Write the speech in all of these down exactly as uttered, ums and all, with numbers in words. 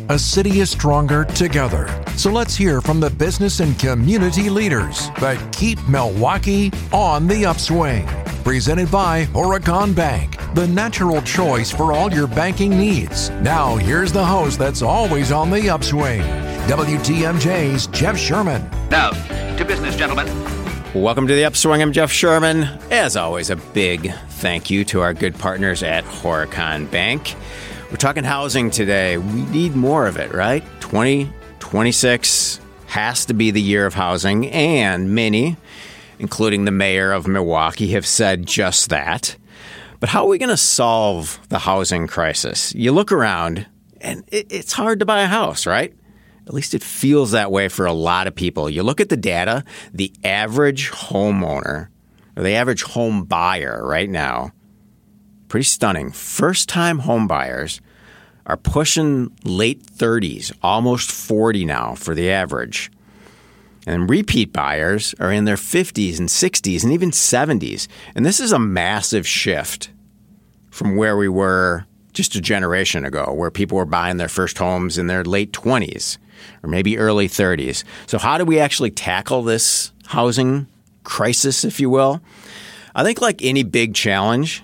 A city is stronger together. So let's hear from the business and community leaders that keep Milwaukee on the upswing. Presented by Horicon Bank, the natural choice for all your banking needs. Now, here's the host that's always on the upswing, W T M J's Jeff Sherman. Now, to business, gentlemen. Welcome to the Upswing. I'm Jeff Sherman. As always, a big thank you to our good partners at Horicon Bank. We're talking housing today. We need more of it, right? twenty twenty-six has to be the year of housing, and many, including the mayor of Milwaukee, have said just that. But how are we going to solve the housing crisis? You look around, and it, it's hard to buy a house, right? At least it feels that way for a lot of people. You look at the data, the average homeowner, or the average home buyer right now, pretty stunning. First-time home buyers are pushing late thirties, almost forty now for the average. And repeat buyers are in their fifties and sixties and even seventies. And this is a massive shift from where we were just a generation ago, where people were buying their first homes in their late twenties or maybe early thirties. So how do we actually tackle this housing crisis, if you will? I think like any big challenge,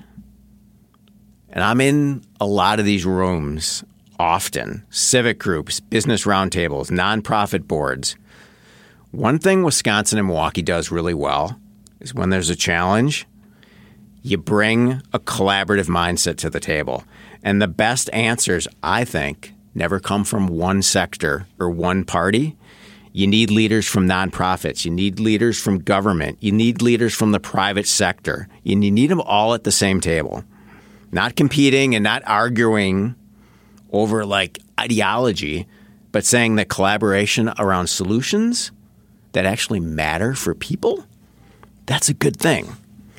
and I'm in a lot of these rooms often, civic groups, business roundtables, nonprofit boards. One thing Wisconsin and Milwaukee does really well is when there's a challenge, you bring a collaborative mindset to the table. And the best answers, I think, never come from one sector or one party. You need leaders from nonprofits. You need leaders from government. You need leaders from the private sector. And you need them all at the same table. Not competing and not arguing over like ideology, but saying that collaboration around solutions that actually matter for people, that's a good thing.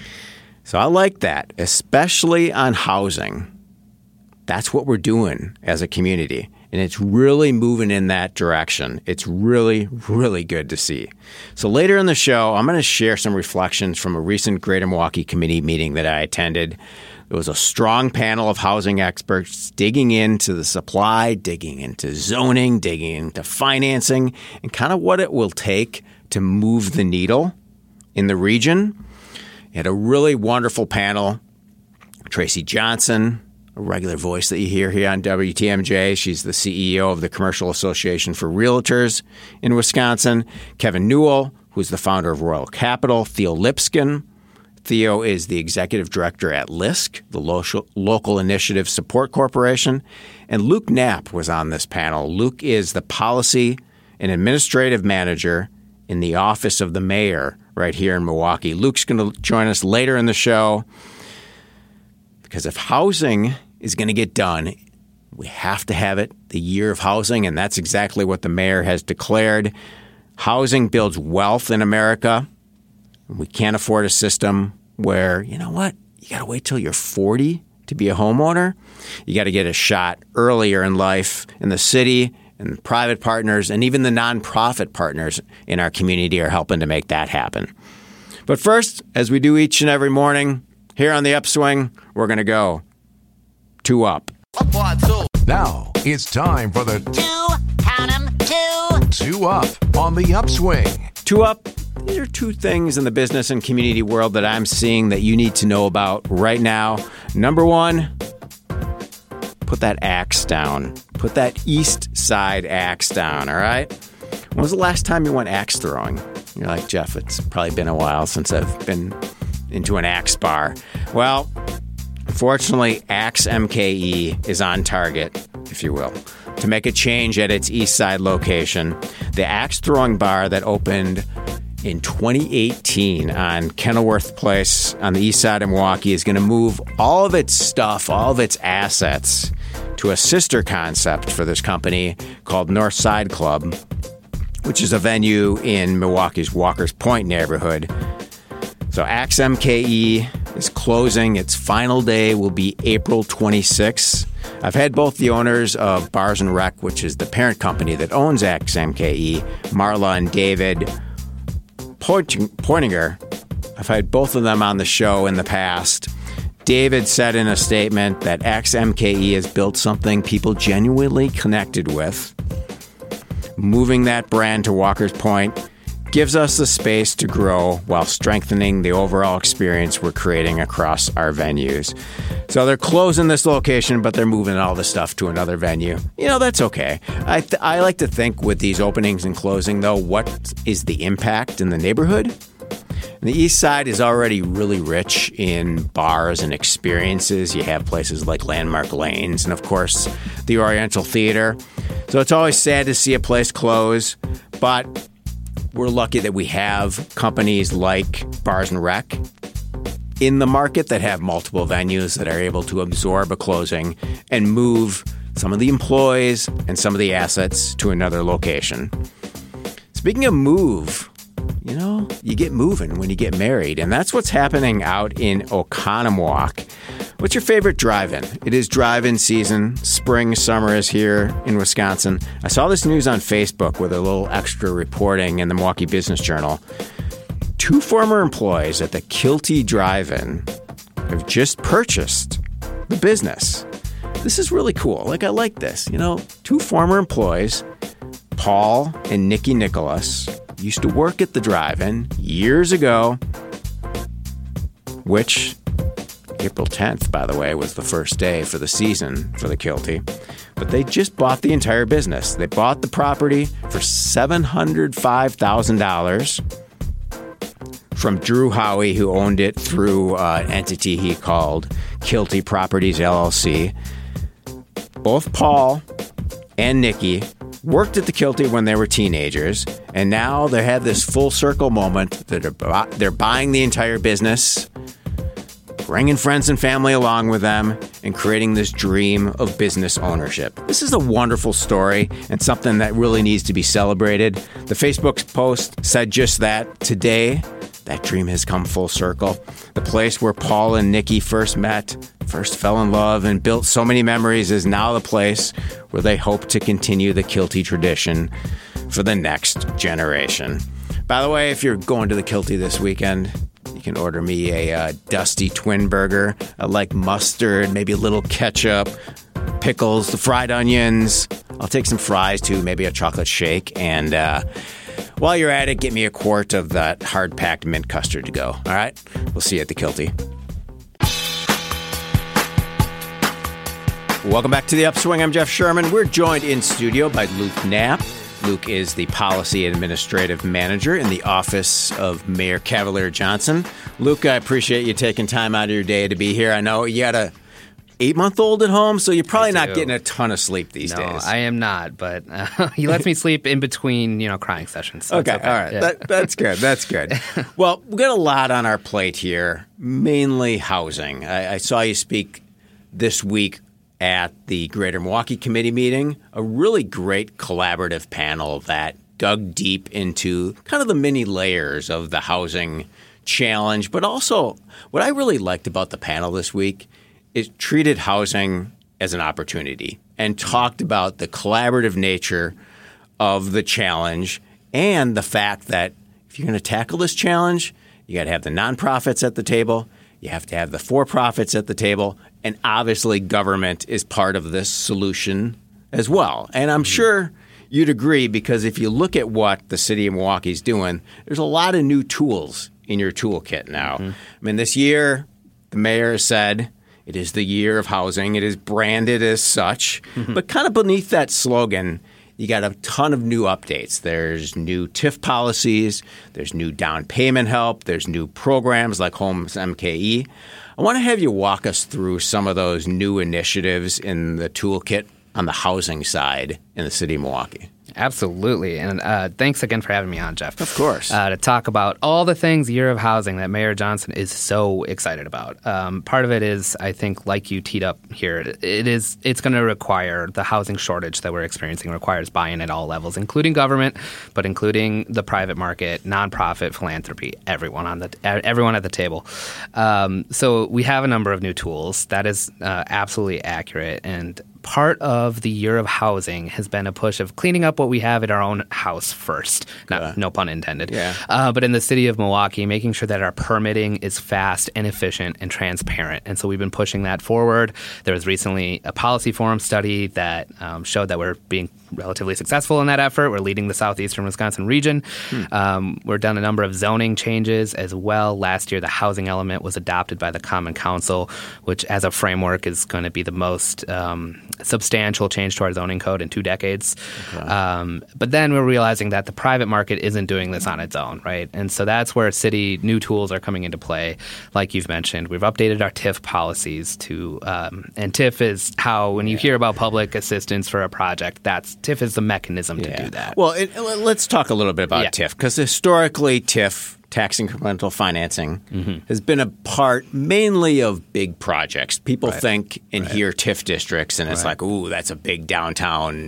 So I like that, especially on housing. That's what we're doing as a community, and it's really moving in that direction. It's really, really good to see. So later in the show, I'm going to share some reflections from a recent Greater Milwaukee Committee meeting that I attended. It was a strong panel of housing experts digging into the supply, digging into zoning, digging into financing, and kind of what it will take to move the needle in the region. You had a really wonderful panel. Tracy Johnson, a regular voice that you hear here on W T M J. She's the C E O of the Commercial Association for Realtors in Wisconsin. Kevin Newell, who's the founder of Royal Capital. Theo Lipskin. Theo is the executive director at L I S C, the Local, Local Initiative Support Corporation. And Luke Knapp was on this panel. Luke is the policy and administrative manager in the office of the mayor right here in Milwaukee. Luke's going to join us later in the show because if housing is going to get done, we have to have it the year of housing, and that's exactly what the mayor has declared. Housing builds wealth in America. We can't afford a system where, you know what, you got to wait till you're forty to be a homeowner. You got to get a shot earlier in life. In the city and private partners and even the nonprofit partners in our community are helping to make that happen. But first, as we do each and every morning, here on the Upswing, we're going to go two up. Now, it's time for the Two, count 'em, two. Two Up on the Upswing. Two up. These are two things in the business and community world that I'm seeing that you need to know about right now. Number one, put that axe down. Put that east side axe down, all right? When was the last time you went axe throwing? You're like, Jeff, it's probably been a while since I've been into an axe bar. Well, unfortunately, Axe M K E is on target, if you will, to make a change at its east side location. The axe throwing bar that opened in twenty eighteen on Kenilworth Place on the east side of Milwaukee is going to move all of its stuff, all of its assets to a sister concept for this company called North Side Club, which is a venue in Milwaukee's Walker's Point neighborhood. So Axe M K E is closing. Its final day will be April twenty-sixth. I've had both the owners of Bars and Rec, which is the parent company that owns Axe M K E, Marla and David Poitinger. I've had both of them on the show in the past. David said in a statement that X M K E has built something people genuinely connected with. Moving that brand to Walker's Point gives us the space to grow while strengthening the overall experience we're creating across our venues. So they're closing this location, but they're moving all the stuff to another venue. You know, that's okay. I, th- I like to think with these openings and closing, though, what is the impact in the neighborhood? And the East Side is already really rich in bars and experiences. You have places like Landmark Lanes and, of course, the Oriental Theater. So it's always sad to see a place close, but we're lucky that we have companies like Bars and Rec in the market that have multiple venues that are able to absorb a closing and move some of the employees and some of the assets to another location. Speaking of move, you know, you get moving when you get married, and that's what's happening out in Oconomowoc. What's your favorite drive-in? It is drive-in season. Spring, summer is here in Wisconsin. I saw this news on Facebook with a little extra reporting in the Milwaukee Business Journal. Two former employees at the Kilty Drive-In have just purchased the business. This is really cool. Like, I like this. You know, two former employees, Paul and Nikki Nicholas, used to work at the drive-in years ago, which April tenth, by the way, was the first day for the season for the Kilty. But they just bought the entire business. They bought the property for seven hundred five thousand dollars from Drew Howie, who owned it through uh, an entity he called Kilty Properties, L L C. Both Paul and Nikki worked at the Kilty when they were teenagers, and now they have this full circle moment that they're, they're buying the entire business, bringing friends and family along with them, and creating this dream of business ownership. This is a wonderful story and something that really needs to be celebrated. The Facebook post said just that. Today, that dream has come full circle. The place where Paul and Nikki first met, first fell in love, and built so many memories is now the place where they hope to continue the Kilty tradition for the next generation. By the way, if you're going to the Kilty this weekend, you can order me a uh, Dusty Twin Burger. I like mustard, maybe a little ketchup, pickles, the fried onions. I'll take some fries too, maybe a chocolate shake. And uh, while you're at it, get me a quart of that hard-packed mint custard to go. All right? We'll see you at the Kilty. Welcome back to The Upswing. I'm Jeff Sherman. We're joined in studio by Luke Knapp. Luke is the Policy Administrative Manager in the Office of Mayor Cavalier Johnson. Luke, I appreciate you taking time out of your day to be here. I know you got a eight-month-old at home, so you're probably not getting a ton of sleep these no, days. No, I am not, but uh, he lets me sleep in between, you know, crying sessions. So okay, okay, all right. Yeah. That, that's good. That's good. Well, we've got a lot on our plate here, mainly housing. I, I saw you speak this week at the Greater Milwaukee Committee meeting, a really great collaborative panel that dug deep into kind of the many layers of the housing challenge. But also, what I really liked about the panel this week is treated housing as an opportunity and talked about the collaborative nature of the challenge and the fact that if you're going to tackle this challenge, you got to have the nonprofits at the table, you have to have the for-profits at the table, and obviously government is part of this solution as well. And I'm sure you'd agree, because if you look at what the city of Milwaukee is doing, there's a lot of new tools in your toolkit now. Mm-hmm. I mean, this year, the mayor said it is the year of housing. It is branded as such. Mm-hmm. But kind of beneath that slogan, you got a ton of new updates. There's new T I F policies. There's new down payment help. There's new programs like Homes M K E. I want to have you walk us through some of those new initiatives in the toolkit on the housing side in the city of Milwaukee. Absolutely. And uh, thanks again for having me on, Jeff. Of course. Uh, to talk about all the things Year of Housing that Mayor Johnson is so excited about. Um, part of it is, I think, like you teed up here, it is, it's going to require the housing shortage that we're experiencing requires buy-in at all levels, including government, but including the private market, nonprofit, philanthropy, everyone on the everyone at the table. Um, so we have a number of new tools. That is uh, absolutely accurate. And part of the year of housing has been a push of cleaning up what we have at our own house first. Not, Uh, no pun intended. Yeah. Uh, but in the city of Milwaukee, making sure that our permitting is fast and efficient and transparent. And so we've been pushing that forward. There was recently a policy forum study that um, showed that we're being relatively successful in that effort. We're leading the southeastern Wisconsin region. Hmm. Um, we've done a number of zoning changes as well. Last year, the housing element was adopted by the Common Council, which as a framework is going to be the most um, substantial change to our zoning code in two decades. Okay. Um, but then we're realizing that the private market isn't doing this on its own, right? And so that's where city new tools are coming into play. Like you've mentioned, we've updated our T I F policies to, um, and T I F is how when you hear about public assistance for a project, that's T I F is the mechanism yeah. to do that. Well, it, let's talk a little bit about yeah. T I F, because historically T I F, tax incremental financing, mm-hmm. has been a part mainly of big projects. People right. think and right. hear T I F districts, and it's right. like, ooh, that's a big downtown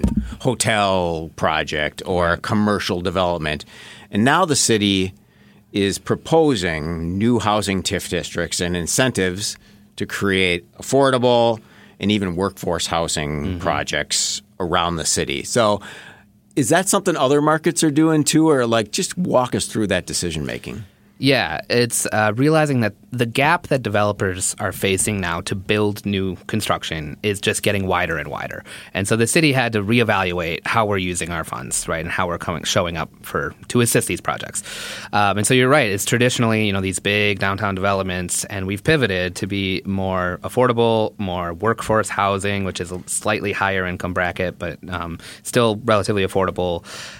hotel project or right. commercial development. And now the city is proposing new housing T I F districts and incentives to create affordable and even workforce housing mm-hmm. projects around the city. So is that something other markets are doing too, or like just walk us through that decision making? Yeah, it's uh, realizing that the gap that developers are facing now to build new construction is just getting wider and wider. And so the city had to reevaluate how we're using our funds, right, and how we're coming, showing up for to assist these projects. Um, and so you're right. It's traditionally, you know, these big downtown developments, and we've pivoted to be more affordable, more workforce housing, which is a slightly higher income bracket, but um, still relatively affordable.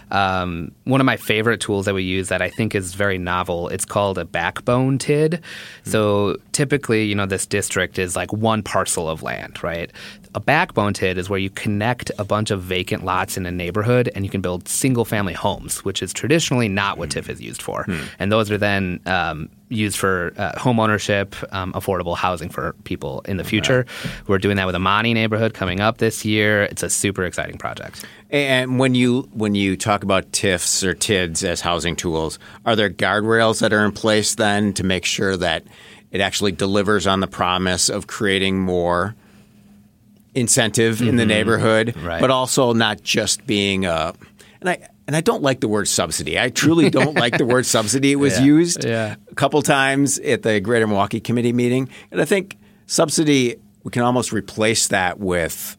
Um, one of my favorite tools that we use that I think is very novel, it's called a backbone T I D. Mm-hmm. So typically, you know, this district is like one parcel of land, right? A backbone T I D is where you connect a bunch of vacant lots in a neighborhood and you can build single-family homes, which is traditionally not what mm-hmm. T I F is used for. Mm-hmm. And those are then um, used for uh, home ownership, um, affordable housing for people in the future. Right. We're doing that with Amani neighborhood coming up this year. It's a super exciting project. And when you when you talk about T I Fs or T I Ds as housing tools, are there guardrails that are in place then to make sure that it actually delivers on the promise of creating more incentive mm-hmm. in the neighborhood, right. but also not just being a and I and I don't like the word subsidy. I truly don't like the word subsidy. It was yeah. used yeah. a couple times at the Greater Milwaukee Committee meeting, and I think subsidy we can almost replace that with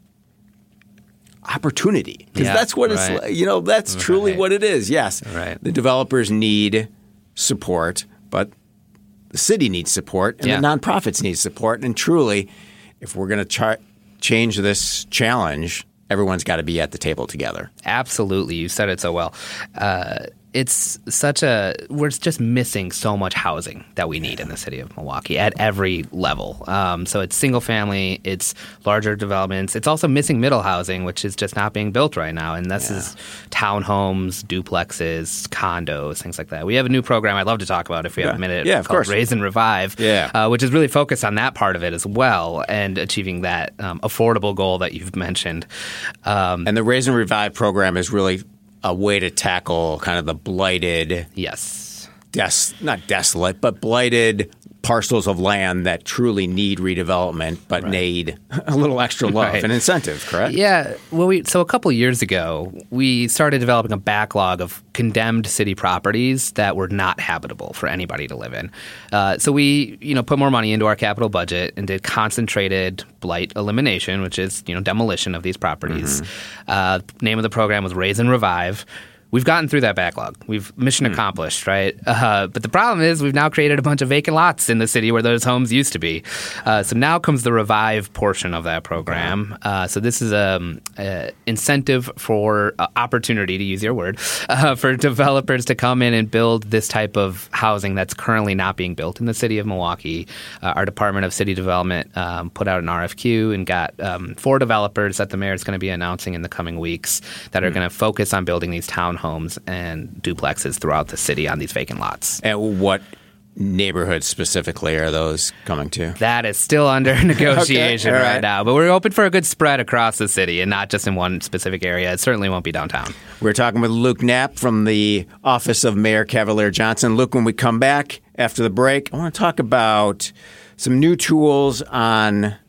opportunity, because yeah, that's what right. it's, you know, that's right. truly what it is. Yes, right. the developers need support, but the city needs support, and yeah. the nonprofits need support. And truly, if we're going to char- change this challenge, everyone's got to be at the table together. Absolutely. You said it so well. Uh, it's such a – we're just missing so much housing that we need in the city of Milwaukee at every level. Um, so it's single family. It's larger developments. It's also missing middle housing, which is just not being built right now. And this yeah. is townhomes, duplexes, condos, things like that. We have a new program I'd love to talk about if we yeah. have a minute yeah, of called course. Raise and Revive, yeah. uh, which is really focused on that part of it as well and achieving that um, affordable goal that you've mentioned. Um, and the Raise and Revive program is really – a way to tackle kind of the blighted, yes, des- not desolate, but blighted parcels of land that truly need redevelopment but right. need a little extra love right. and incentive, correct? Yeah. Well, we so a couple of years ago, we started developing a backlog of condemned city properties that were not habitable for anybody to live in. Uh, so we, you know, put more money into our capital budget and did concentrated blight elimination, which is, you know, demolition of these properties. Mm-hmm. Uh, name of the program was Raise and Revive. We've gotten through that backlog. We've mission accomplished, right? Uh, but the problem is we've now created a bunch of vacant lots in the city where those homes used to be. Uh, so now comes the Revive portion of that program. Uh, so this is an um, incentive for uh, opportunity, to use your word, uh, for developers to come in and build this type of housing that's currently not being built in the city of Milwaukee. Uh, our Department of City Development um, put out an R F Q and got um, four developers that the mayor is going to be announcing in the coming weeks that are mm. going to focus on building these town homes and duplexes throughout the city on these vacant lots. And what neighborhoods specifically are those coming to? That is still under negotiation okay, right. right now, but we're open for a good spread across the city and not just in one specific area. It certainly won't be downtown. We're talking with Luke Knapp from the Office of Mayor Cavalier Johnson. Luke, when we come back after the break, I want to talk about some new tools on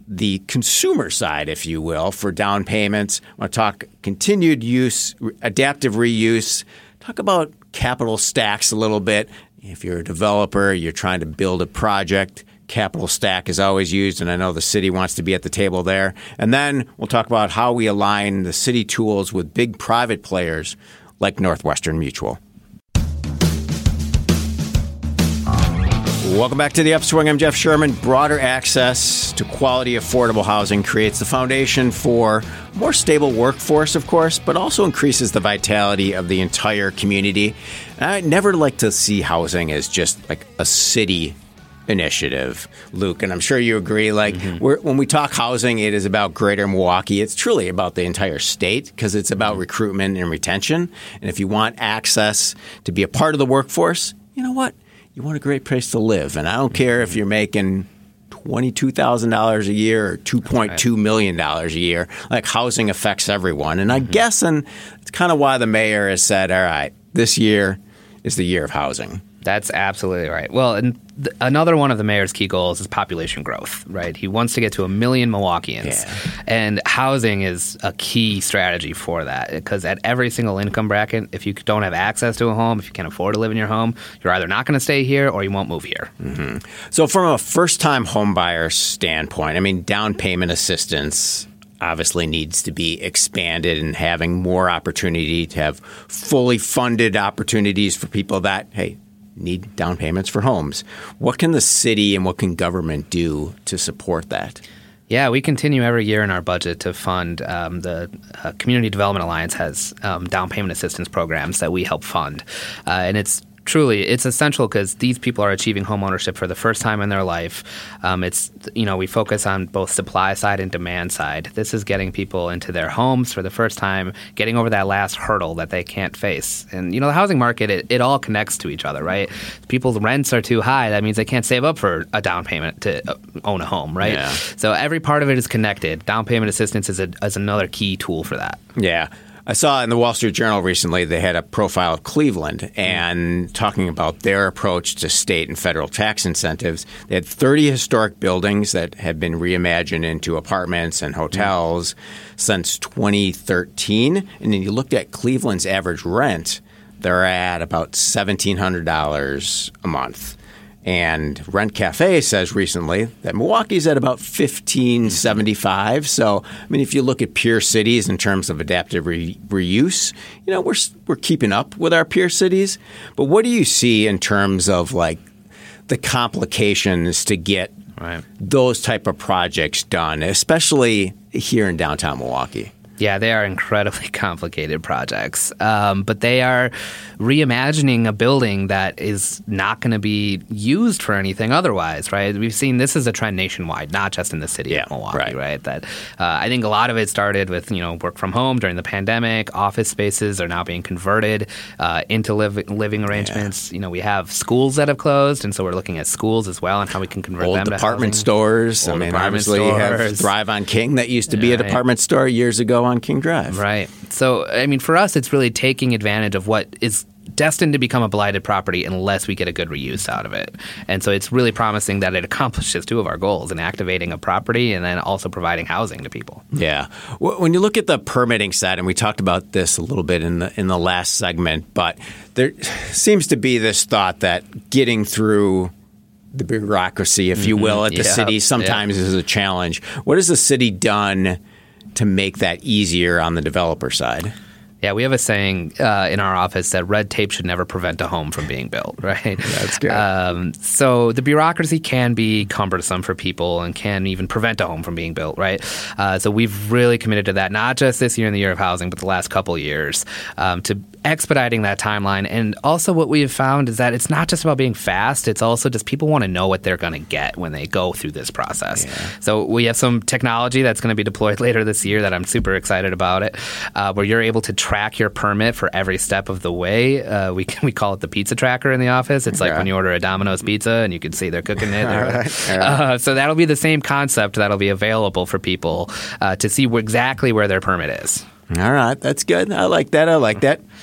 the consumer side, if you will, for down payments. I want to talk continued use, adaptive reuse, talk about capital stacks a little bit. If you're a developer, you're trying to build a project, capital stack is always used, and I know the city wants to be at the table there. And then we'll talk about how we align the city tools with big private players like Northwestern Mutual. Welcome back to The Upswing. I'm Jeff Sherman. Broader access to quality, affordable housing creates the foundation for a more stable workforce, of course, but also increases the vitality of the entire community. And I never like to see housing as just like a city initiative, Luke, and I'm sure you agree. Like mm-hmm. we're, when we talk housing, it is about Greater Milwaukee. It's truly about the entire state because it's about mm-hmm. recruitment and retention. And if you want access to be a part of the workforce, you know what? You want a great place to live. And I don't care if you're making twenty-two thousand dollars a year or two point two million dollars a year. Like, housing affects everyone. And mm-hmm. I'm guessing it's kind of why the mayor has said, all right, this year is the year of housing. That's absolutely right. Well, and th- another one of the mayor's key goals is population growth, right? He wants to get to a million Milwaukeeans. Yeah. And housing is a key strategy for that because at every single income bracket, if you don't have access to a home, if you can't afford to live in your home, you're either not going to stay here or you won't move here. Mm-hmm. So from a first-time homebuyer standpoint, I mean, down payment assistance obviously needs to be expanded and having more opportunity to have fully funded opportunities for people that, hey, need down payments for homes. What can the city and what can government do to support that? Yeah, we continue every year in our budget to fund um, the uh, Community Development Alliance has um, down payment assistance programs that we help fund. Uh, and it's Truly, it's essential because these people are achieving home ownership for the first time in their life. Um, it's, you know, we focus on both supply side and demand side. This is getting people into their homes for the first time, getting over that last hurdle that they can't face. And, you know, the housing market, it, it all connects to each other, right? People's rents are too high. That means they can't save up for a down payment to own a home, right? Yeah. So every part of it is connected. Down payment assistance is, a, is another key tool for that. Yeah. I saw in the Wall Street Journal recently they had a profile of Cleveland and talking about their approach to state and federal tax incentives. They had thirty historic buildings that had been reimagined into apartments and hotels mm-hmm. since twenty thirteen. And then you looked at Cleveland's average rent, they're at about seventeen hundred dollars a month. And Rent Cafe says recently that Milwaukee's at about fifteen seventy-five. So, I mean, if you look at peer cities in terms of adaptive re- reuse, you know, we're we're keeping up with our peer cities. But what do you see in terms of like the complications to get right. those type of projects done, especially here in downtown Milwaukee? Yeah, they are incredibly complicated projects, um, but they are reimagining a building that is not going to be used for anything otherwise, right? We've seen this is a trend nationwide, not just in the city yeah, of Milwaukee, right? right? That uh, I think a lot of it started with, you know, work from home during the pandemic. Office spaces are now being converted uh, into liv- living arrangements. Yeah. You know, we have schools that have closed, and so we're looking at schools as well and how we can convert Old them to department housing. stores. Old I mean, department obviously stores. You have Thrive on King that used to be right. a department store years ago on King Drive. Right. So, I mean, for us, it's really taking advantage of what is destined to become a blighted property unless we get a good reuse out of it. And so it's really promising that it accomplishes two of our goals in activating a property and then also providing housing to people. Yeah. When you look at the permitting side, and we talked about this a little bit in the in the last segment, but there seems to be this thought that getting through the bureaucracy, if you will, at the yeah. city sometimes yeah. is a challenge. What has the city done to make that easier on the developer side? Yeah, we have a saying uh, in our office that red tape should never prevent a home from being built, right? That's good. Um, so the bureaucracy can be cumbersome for people and can even prevent a home from being built, right? Uh, so we've really committed to that, not just this year in the year of housing, but the last couple of years, um, to expediting that timeline. And also what we have found is that it's not just about being fast. It's also just people want to know what they're going to get when they go through this process. Yeah. So we have some technology that's going to be deployed later this year that I'm super excited about it, uh, where you're able to track your permit for every step of the way. Uh, we we call it the pizza tracker in the office. It's like yeah. when you order a Domino's pizza and you can see they're cooking it. All right. All right. Uh, so that'll be the same concept that'll be available for people uh, to see exactly where their permit is. All right. That's good. I like that. I like that.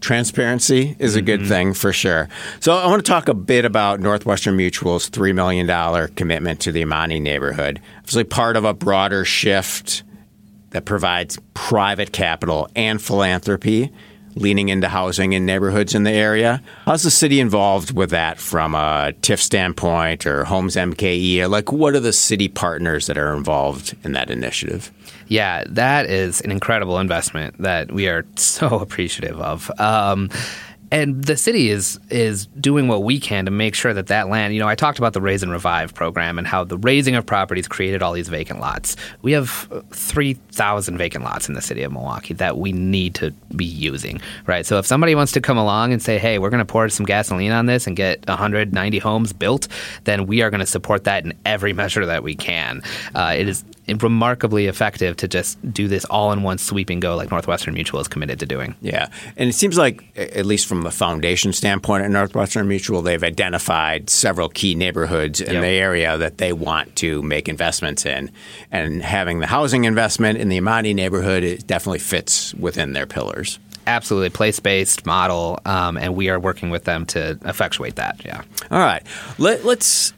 transparency is a good mm-hmm. thing for sure. So I want to talk a bit about Northwestern Mutual's three million dollars commitment to the Imani neighborhood. It's part of a broader shift that provides private capital and philanthropy leaning into housing in neighborhoods in the area. How's the city involved with that from a T I F standpoint or Homes M K E? Like, what are the city partners that are involved in that initiative? Yeah, that is an incredible investment that we are so appreciative of. Um, And the city is is doing what we can to make sure that that land, you know, I talked about the Raise and Revive program and how the raising of properties created all these vacant lots. We have three thousand vacant lots in the city of Milwaukee that we need to be using, right? So if somebody wants to come along and say, hey, we're going to pour some gasoline on this and get one hundred ninety homes built, then we are going to support that in every measure that we can. Uh, it is remarkably effective to just do this all in one sweeping go like Northwestern Mutual is committed to doing. Yeah. And it seems like, at least from the foundation standpoint at Northwestern Mutual, they've identified several key neighborhoods in yep. the area that they want to make investments in. And having the housing investment in the Imani neighborhood, it definitely fits within their pillars. Absolutely. Place-based model, um, and we are working with them to effectuate that. Yeah. All right. Let, let's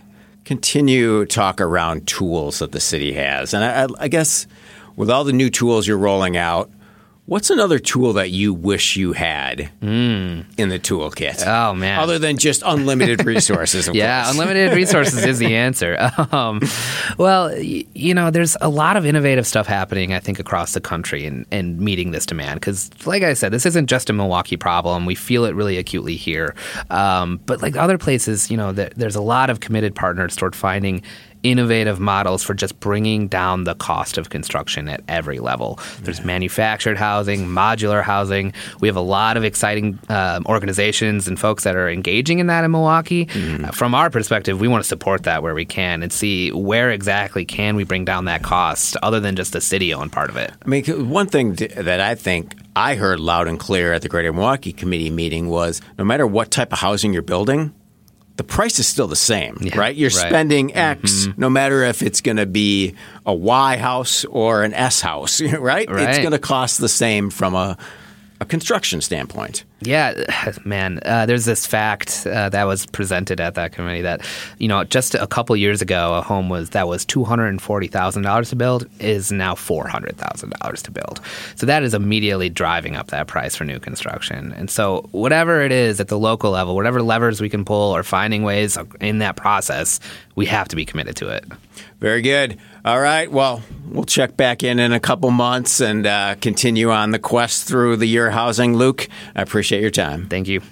continue talk around tools that the city has. And I, I guess with all the new tools you're rolling out, what's another tool that you wish you had mm. in the toolkit? Oh, man. Other than just unlimited resources, of yeah, course. Unlimited resources is the answer. Um, well, y- you know, there's a lot of innovative stuff happening, I think, across the country in, in meeting this demand. Because, like I said, this isn't just a Milwaukee problem. We feel it really acutely here. Um, but like other places, you know, there, there's a lot of committed partners toward finding innovative models for just bringing down the cost of construction at every level. There's yeah. manufactured housing, modular housing. We have a lot of exciting um, organizations and folks that are engaging in that in Milwaukee. Mm. Uh, from our perspective, we want to support that where we can and see where exactly can we bring down that cost other than just the city-owned part of it. I mean, one thing that I think I heard loud and clear at the Greater Milwaukee Committee meeting was no matter what type of housing you're building, the price is still the same, yeah, right? You're right. spending X, mm-hmm. no matter if it's going to be a Y house or an S house, right? right. It's going to cost the same from a, a construction standpoint. Yeah, man, uh, there's this fact uh, that was presented at that committee that, you know, just a couple years ago, a home was that was two hundred forty thousand dollars to build is now four hundred thousand dollars to build. So that is immediately driving up that price for new construction. And so whatever it is at the local level, whatever levers we can pull or finding ways in that process, we have to be committed to it. Very good. All right. Well, we'll check back in in a couple months and uh, continue on the quest through the year housing. Luke, I appreciate your time. Thank you.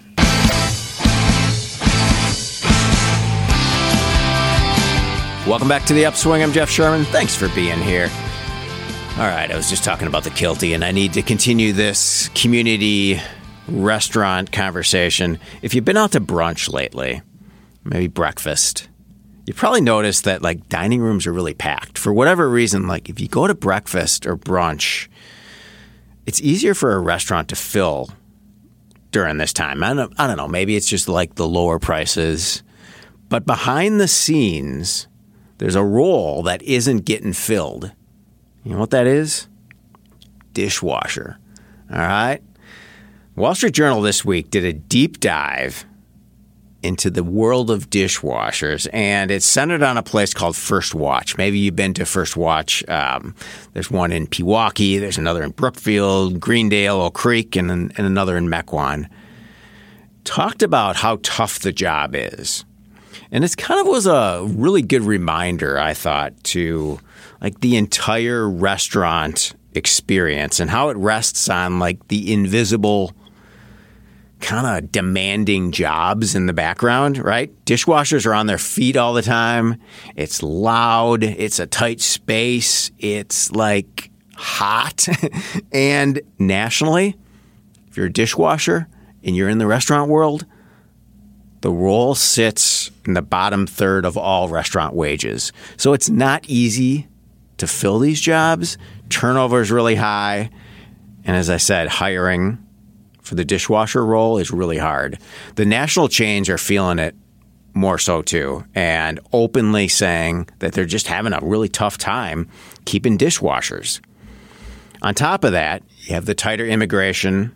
Welcome back to The Upswing. I'm Jeff Sherman. Thanks for being here. All right. I was just talking about the Kilty, and I need to continue this community restaurant conversation. If you've been out to brunch lately, maybe breakfast, you probably noticed that like dining rooms are really packed. For whatever reason, like if you go to breakfast or brunch, it's easier for a restaurant to fill during this time. I don't, I don't know. Maybe it's just like the lower prices. But behind the scenes, there's a role that isn't getting filled. You know what that is? Dishwasher. All right? Wall Street Journal this week did a deep dive into the world of dishwashers, and it's centered on a place called First Watch. Maybe you've been to First Watch. Um, there's one in Pewaukee. There's another in Brookfield, Greendale, Oak Creek, and, and another in Mequon. Talked about how tough the job is. And it kind of was a really good reminder, I thought, to like the entire restaurant experience and how it rests on like the invisible kind of demanding jobs in the background, right? Dishwashers are on their feet all the time. It's loud. It's a tight space. It's like hot. And nationally, if you're a dishwasher and you're in the restaurant world, the role sits in the bottom third of all restaurant wages. So it's not easy to fill these jobs. Turnover is really high. And as I said, hiring for the dishwasher role is really hard. The national chains are feeling it more so too, and openly saying that they're just having a really tough time keeping dishwashers. On top of that, you have the tighter immigration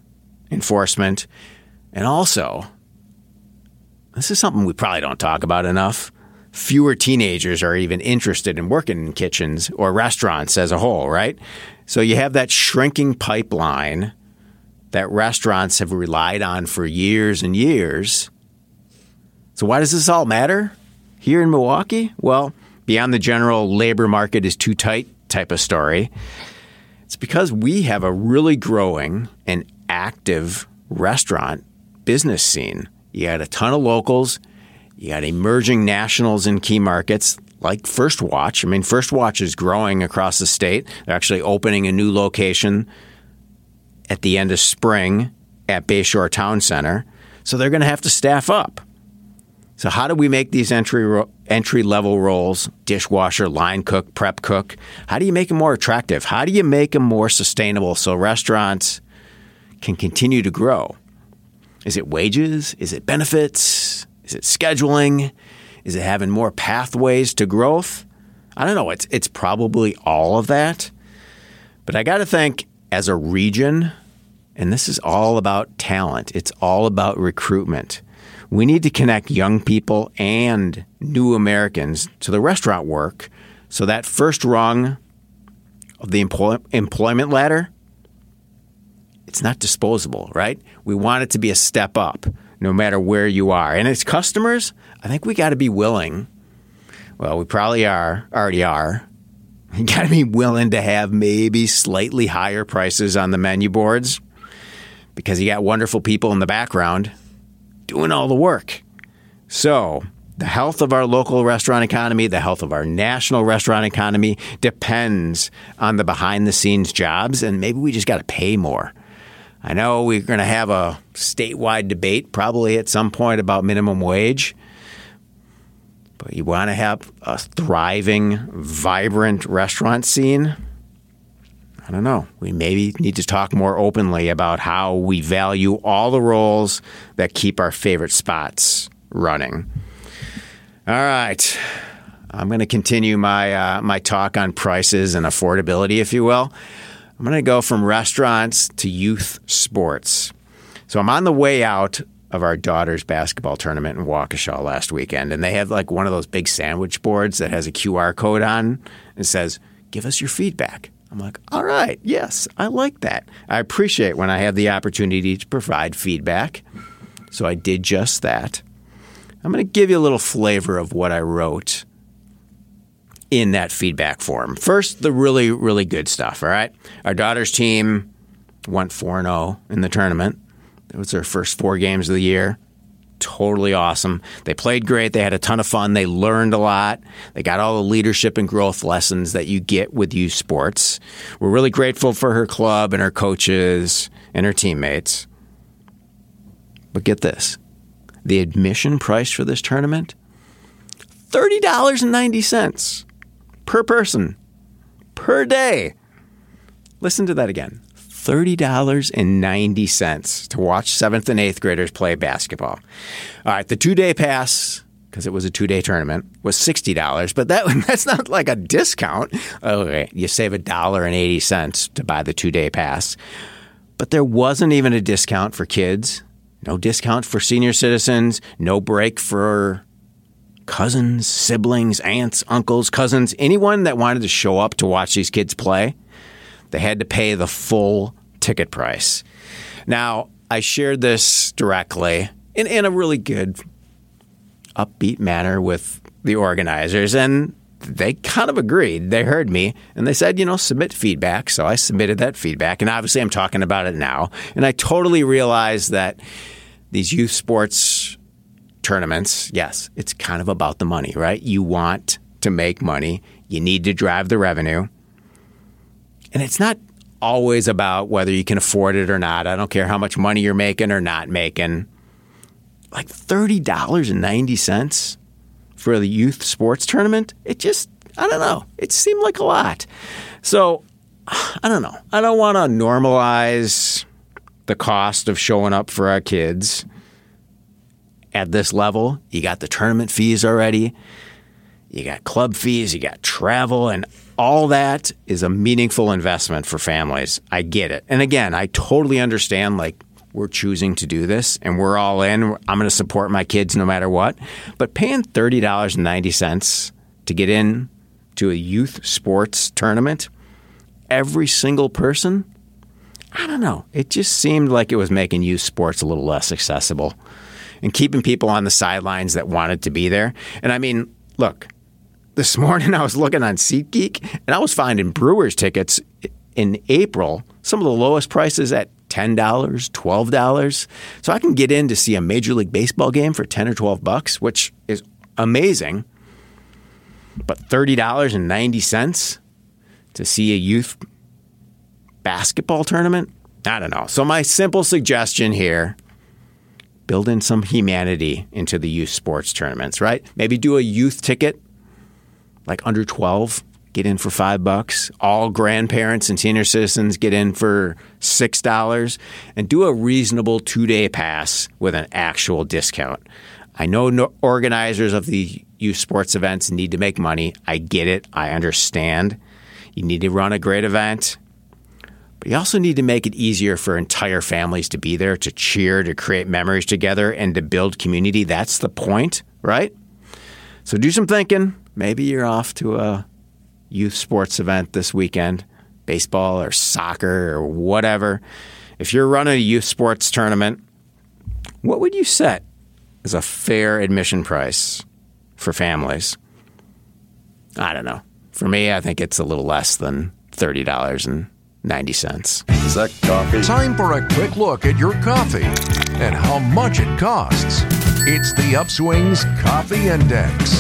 enforcement. And also, this is something we probably don't talk about enough. Fewer teenagers are even interested in working in kitchens or restaurants as a whole, right? So you have that shrinking pipeline that restaurants have relied on for years and years. So why does this all matter here in Milwaukee? Well, beyond the general labor market is too tight type of story, it's because we have a really growing and active restaurant business scene. You got a ton of locals. You got emerging nationals in key markets like First Watch. I mean, First Watch is growing across the state. They're actually opening a new location at the end of spring at Bayshore Town Center. So they're going to have to staff up. So how do we make these entry ro- entry-level roles, dishwasher, line cook, prep cook, how do you make them more attractive? How do you make them more sustainable so restaurants can continue to grow? Is it wages? Is it benefits? Is it scheduling? Is it having more pathways to growth? I don't know. It's it's probably all of that. But I got to think as a region, and this is all about talent. It's all about recruitment. We need to connect young people and new Americans to the restaurant work so that first rung of the employ- employment ladder, it's not disposable, right? We want it to be a step up no matter where you are. And as customers, I think we got to be willing, well, we probably are, already are, you got to be willing to have maybe slightly higher prices on the menu boards because you got wonderful people in the background doing all the work. So the health of our local restaurant economy, the health of our national restaurant economy depends on the behind-the-scenes jobs, and maybe we just got to pay more. I know we're going to have a statewide debate probably at some point about minimum wage, but you want to have a thriving, vibrant restaurant scene? I don't know. We maybe need to talk more openly about how we value all the roles that keep our favorite spots running. All right. I'm going to continue my uh, my talk on prices and affordability, if you will. I'm going to go from restaurants to youth sports. So I'm on the way out of our daughter's basketball tournament in Waukesha last weekend, and they have like one of those big sandwich boards that has a Q R code on and says, give us your feedback. I'm like, all right, yes, I like that. I appreciate when I have the opportunity to provide feedback. So I did just that. I'm going to give you a little flavor of what I wrote in that feedback form. First, the really, really good stuff, all right? Our daughter's team went four and oh in the tournament. It was their first four games of the year. Totally awesome. They played great. They had a ton of fun. They learned a lot. They got all the leadership and growth lessons that you get with youth sports. We're really grateful for her club and her coaches and her teammates. But get this. The admission price for this tournament, thirty dollars and ninety cents per person, per day. Listen to that again. thirty dollars and ninety cents to watch seventh and eighth graders play basketball. All right, the two-day pass, because it was a two-day tournament, was sixty dollars, but that that's not like a discount. Okay, you save one dollar and eighty cents to buy the two-day pass. But there wasn't even a discount for kids, no discount for senior citizens, no break for cousins, siblings, aunts, uncles, cousins, anyone that wanted to show up to watch these kids play. They had to pay the full ticket price. Now, I shared this directly in, in a really good, upbeat manner with the organizers, and they kind of agreed. They heard me, and they said, you know, submit feedback. So I submitted that feedback, and obviously I'm talking about it now. And I totally realize that these youth sports tournaments, yes, it's kind of about the money, right? You want to make money. You need to drive the revenue. And it's not always about whether you can afford it or not. I don't care how much money you're making or not making. Like thirty dollars and ninety cents for the youth sports tournament, it just, I don't know. It seemed like a lot. So, I don't know. I don't want to normalize the cost of showing up for our kids at this level. You got the tournament fees already. You got club fees. You got travel, and all that is a meaningful investment for families. I get it. And again, I totally understand, like, we're choosing to do this, and we're all in. I'm going to support my kids no matter what. But paying thirty dollars and ninety cents to get in to a youth sports tournament, every single person, I don't know. It just seemed like it was making youth sports a little less accessible and keeping people on the sidelines that wanted to be there. And I mean, look, this morning I was looking on SeatGeek, and I was finding Brewers tickets in April, some of the lowest prices at ten dollars, twelve dollars. So I can get in to see a Major League Baseball game for ten or twelve bucks, which is amazing. But thirty dollars and ninety cents to see a youth basketball tournament? I don't know. So my simple suggestion here, build in some humanity into the youth sports tournaments, right? Maybe do a youth ticket, like under twelve, get in for five bucks. All grandparents and senior citizens get in for six dollars, and do a reasonable two-day pass with an actual discount. I know no organizers of the youth sports events need to make money. I get it. I understand. You need to run a great event. But you also need to make it easier for entire families to be there, to cheer, to create memories together, and to build community. That's the point, right? So do some thinking. Maybe you're off to a youth sports event this weekend, baseball or soccer or whatever. If you're running a youth sports tournament, what would you set as a fair admission price for families? I don't know. For me, I think it's a little less than thirty dollars and ninety cents. Is that coffee? Time for a quick look at your coffee and how much it costs. It's the Upswing's Coffee Index.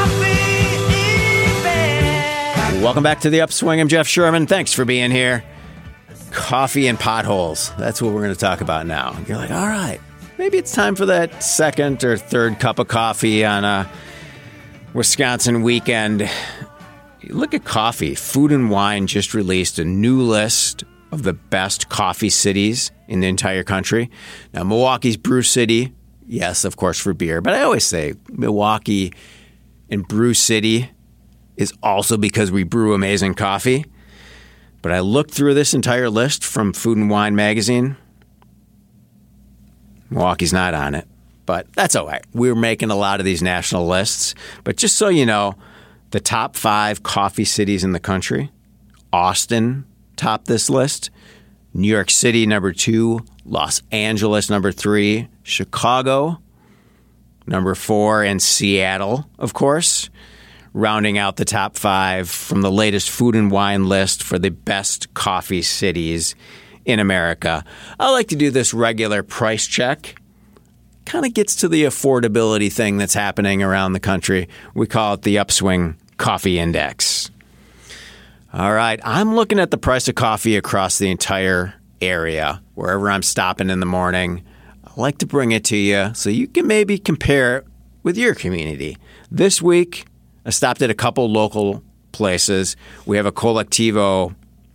Welcome back to the Upswing. I'm Jeff Sherman. Thanks for being here. Coffee and potholes. That's what we're going to talk about now. You're like, all right, maybe it's time for that second or third cup of coffee on a Wisconsin weekend. Look at coffee. Food and Wine just released a new list of the best coffee cities in the entire country. Now, Milwaukee's Brew City, yes, of course, for beer. But I always say Milwaukee and Brew City is also because we brew amazing coffee. But I looked through this entire list from Food and Wine magazine. Milwaukee's not on it, but that's all right. We're making a lot of these national lists. But just so you know, the top five coffee cities in the country, Austin topped this list, New York City number two, Los Angeles number three, Chicago number four, and Seattle, of course, rounding out the top five from the latest Food and Wine list for the best coffee cities in America. I like to do this regular price check. Kind of gets to the affordability thing that's happening around the country. We call it the Upswing Coffee Index. All right, I'm looking at the price of coffee across the entire area, wherever I'm stopping in the morning. I like to bring it to you so you can maybe compare it with your community. This week, I stopped at a couple local places. We have a Colectivo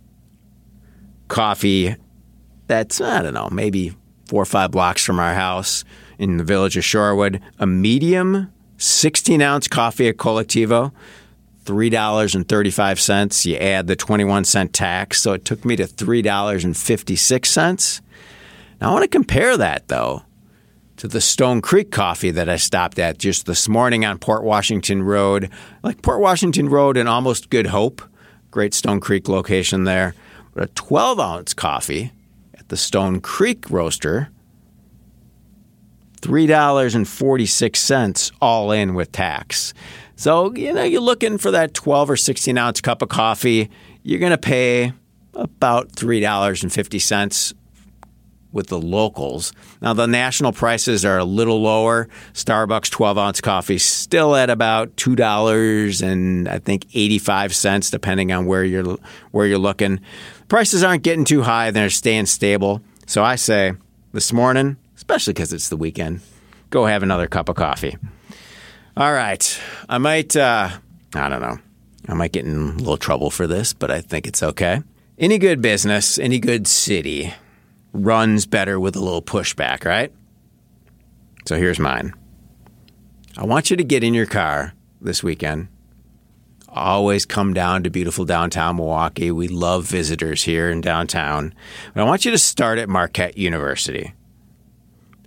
coffee that's, I don't know, maybe four or five blocks from our house in the village of Shorewood. A medium sixteen-ounce coffee at Colectivo, three dollars and thirty-five cents. You add the twenty-one cent tax, so it took me to three dollars and fifty-six cents. Now, I want to compare that, though, to the Stone Creek coffee that I stopped at just this morning on Port Washington Road. Like Port Washington Road and Almost Good Hope. Great Stone Creek location there. But a twelve-ounce coffee at the Stone Creek Roaster, three dollars and forty-six cents all in with tax. So, you know, you're looking for that twelve or sixteen-ounce cup of coffee. You're going to pay about three dollars and fifty cents with the locals. Now, the national prices are a little lower. Starbucks twelve-ounce coffee still at about two dollars and I think eighty-five cents, depending on where you're where you're looking. Prices aren't getting too high. They're staying stable. So I say this morning, especially because it's the weekend, go have another cup of coffee. All right. I might, uh, I don't know. I might get in a little trouble for this, but I think it's okay. Any good business, any good city runs better with a little pushback, right? So here's mine. I want you to get in your car this weekend. Always come down to beautiful downtown Milwaukee. We love visitors here in downtown. But I want you to start at Marquette University.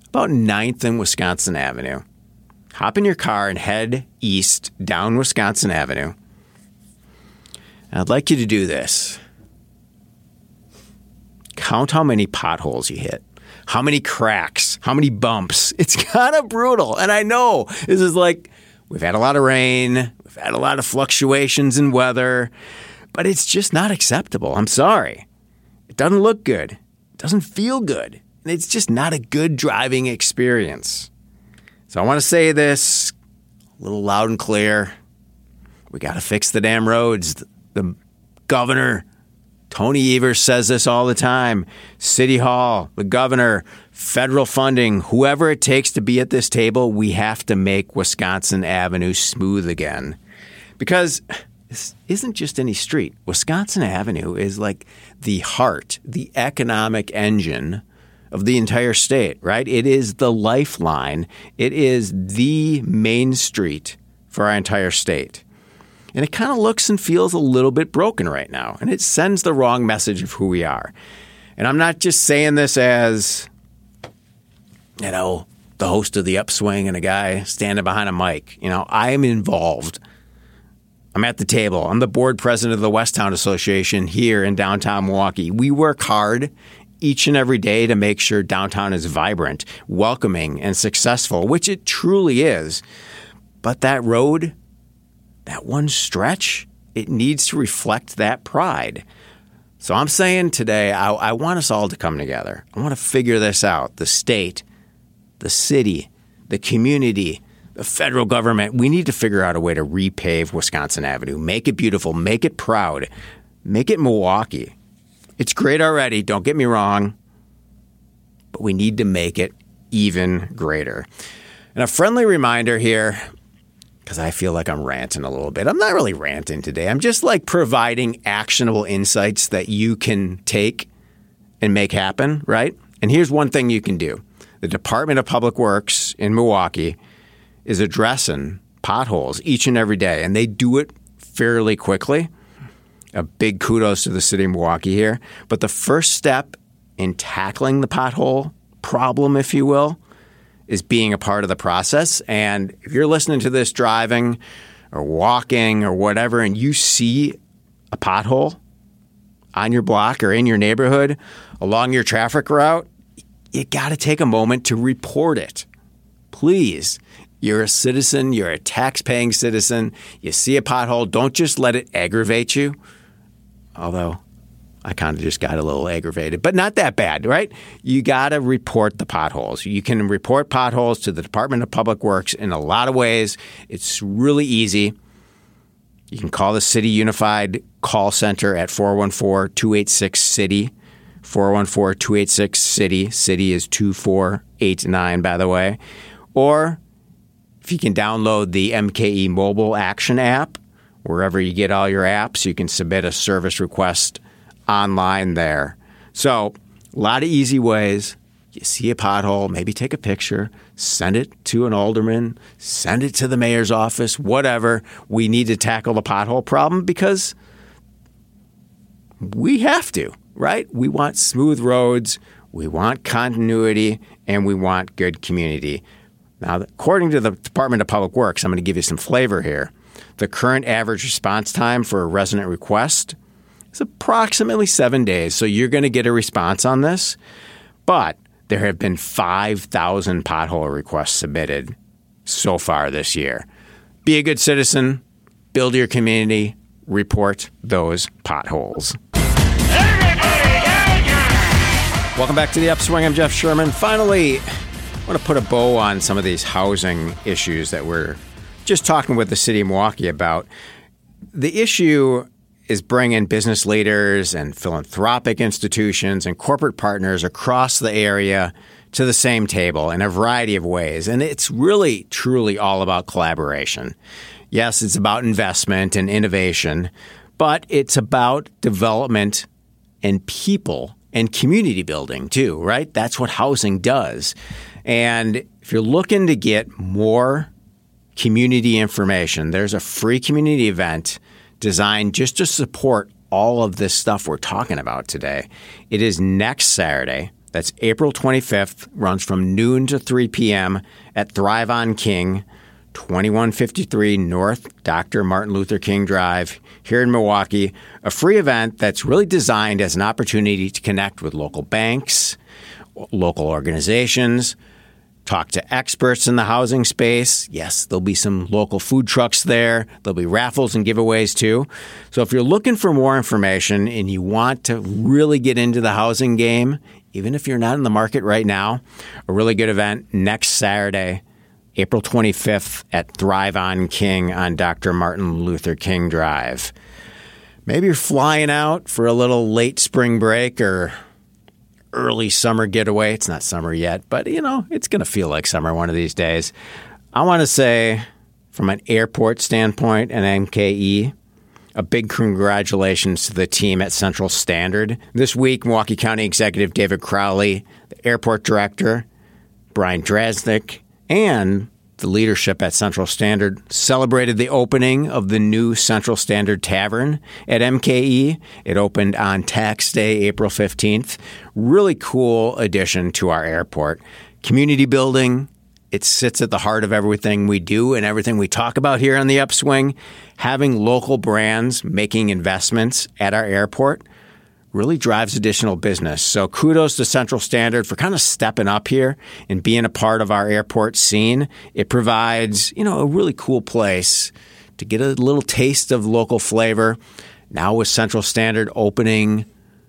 about ninth and Wisconsin Avenue. Hop in your car and head east down Wisconsin Avenue. I'd like you to do this. Count how many potholes you hit. How many cracks, how many bumps. It's kind of brutal. And I know this is like, we've had a lot of rain, we've had a lot of fluctuations in weather, but it's just not acceptable. I'm sorry. It doesn't look good. It doesn't feel good. And it's just not a good driving experience. So I want to say this a little loud and clear. We got to fix the damn roads. The governor, Tony Evers, says this all the time. City Hall, the governor, federal funding, whoever it takes to be at this table, we have to make Wisconsin Avenue smooth again. Because this isn't just any street. Wisconsin Avenue is like the heart, the economic engine of the entire state, right? It is the lifeline. It is the main street for our entire state. And it kind of looks and feels a little bit broken right now. And it sends the wrong message of who we are. And I'm not just saying this as, you know, the host of The Upswing and a guy standing behind a mic. You know, I am involved. I'm at the table. I'm the board president of the Westtown Association here in downtown Milwaukee. We work hard each and every day to make sure downtown is vibrant, welcoming, and successful, which it truly is. But that road, that one stretch, it needs to reflect that pride. So I'm saying today, I, I want us all to come together. I want to figure this out. The state, the city, the community, the federal government. We need to figure out a way to repave Wisconsin Avenue. Make it beautiful. Make it proud. Make it Milwaukee. It's great already, don't get me wrong, but we need to make it even greater. And a friendly reminder here, because I feel like I'm ranting a little bit. I'm not really ranting today. I'm just like providing actionable insights that you can take and make happen, right? And here's one thing you can do. The Department of Public Works in Milwaukee is addressing potholes each and every day, and they do it fairly quickly. A big kudos to the city of Milwaukee here. But the first step in tackling the pothole problem, if you will, is being a part of the process. And if you're listening to this driving or walking or whatever, and you see a pothole on your block or in your neighborhood along your traffic route, you got to take a moment to report it. Please. You're a citizen. You're a tax-paying citizen. You see a pothole. Don't just let it aggravate you. Although I kind of just got a little aggravated, but not that bad, right? You got to report the potholes. You can report potholes to the Department of Public Works in a lot of ways. It's really easy. You can call the City Unified Call Center at four one four, two eight six, CITY, four one four, two eight six, CITY. CITY is two four eight nine, by the way. Or if you can download the M K E Mobile Action app, wherever you get all your apps, you can submit a service request online there. So a lot of easy ways. You see a pothole, maybe take a picture, send it to an alderman, send it to the mayor's office, whatever. We need to tackle the pothole problem because we have to, right? We want smooth roads, we want continuity, and we want good community. Now, according to the Department of Public Works, I'm going to give you some flavor here. The current average response time for a resident request is approximately seven days. So you're going to get a response on this. But there have been five thousand pothole requests submitted so far this year. Be a good citizen, build your community, report those potholes. Welcome back to The Upswing. I'm Jeff Sherman. Finally, I want to put a bow on some of these housing issues that we're just talking with the city of Milwaukee about. The issue is bringing business leaders and philanthropic institutions and corporate partners across the area to the same table in a variety of ways. And it's really, truly all about collaboration. Yes, it's about investment and innovation, but it's about development and people and community building too, right? That's what housing does. And if you're looking to get more community information, there's a free community event designed just to support all of this stuff we're talking about today. It is next Saturday. That's April twenty-fifth, runs from noon to three p.m. at Thrive on King, twenty-one fifty-three North Doctor Martin Luther King Drive here in Milwaukee, a free event that's really designed as an opportunity to connect with local banks, local organizations, talk to experts in the housing space. Yes, there'll be some local food trucks there. There'll be raffles and giveaways too. So if you're looking for more information and you want to really get into the housing game, even if you're not in the market right now, a really good event next Saturday, April twenty-fifth at Thrive on King on Doctor Martin Luther King Drive. Maybe you're flying out for a little late spring break or early summer getaway. It's not summer yet, but, you know, it's going to feel like summer one of these days. I want to say, from an airport standpoint and M K E, a big congratulations to the team at Central Standard. This week, Milwaukee County Executive David Crowley, the airport director, Brian Drasnick, and the leadership at Central Standard celebrated the opening of the new Central Standard Tavern at M K E. It opened on tax day, April fifteenth. Really cool addition to our airport. Community building. It sits at the heart of everything we do and everything we talk about here on the Upswing. Having local brands making investments at our airport really drives additional business. So kudos to Central Standard for kind of stepping up here and being a part of our airport scene. It provides, you know, a really cool place to get a little taste of local flavor. Now with Central Standard opening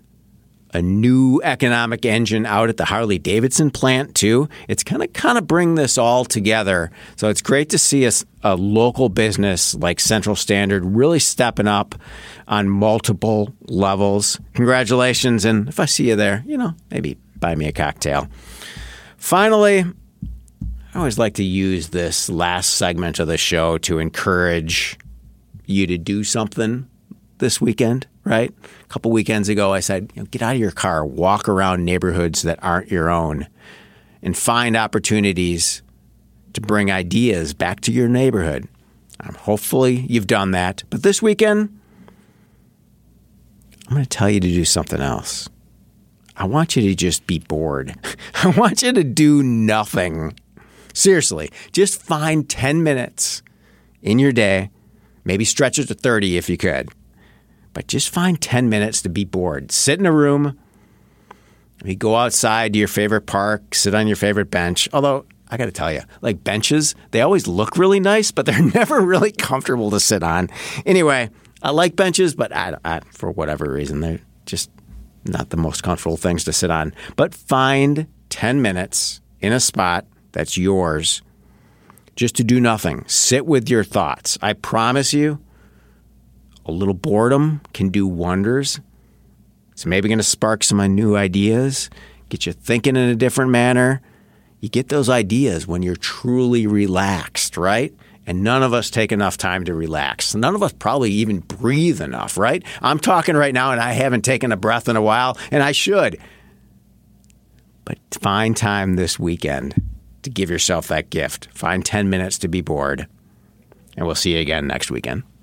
a new economic engine out at the Harley-Davidson plant too, it's kind of kind of bring this all together. So it's great to see a, a local business like Central Standard really stepping up on multiple levels. Congratulations, and if I see you there, you know, maybe buy me a cocktail. Finally, I always like to use this last segment of the show to encourage you to do something this weekend, right? A couple weekends ago, I said, you know, get out of your car, walk around neighborhoods that aren't your own, and find opportunities to bring ideas back to your neighborhood. Um, hopefully you've done that. But this weekend, I'm going to tell you to do something else. I want you to just be bored. I want you to do nothing. Seriously, just find ten minutes in your day, maybe stretch it to thirty if you could. But just find ten minutes to be bored. Sit in a room. Maybe go outside to your favorite park. Sit on your favorite bench. Although, I got to tell you, like benches, they always look really nice, but they're never really comfortable to sit on. Anyway, I like benches, but I, I, for whatever reason, they're just not the most comfortable things to sit on. But find ten minutes in a spot that's yours just to do nothing. Sit with your thoughts. I promise you, a little boredom can do wonders. It's maybe going to spark some new ideas, get you thinking in a different manner. You get those ideas when you're truly relaxed, right? And none of us take enough time to relax. None of us probably even breathe enough, right? I'm talking right now and I haven't taken a breath in a while, and I should. But find time this weekend to give yourself that gift. Find ten minutes to be bored. And we'll see you again next weekend.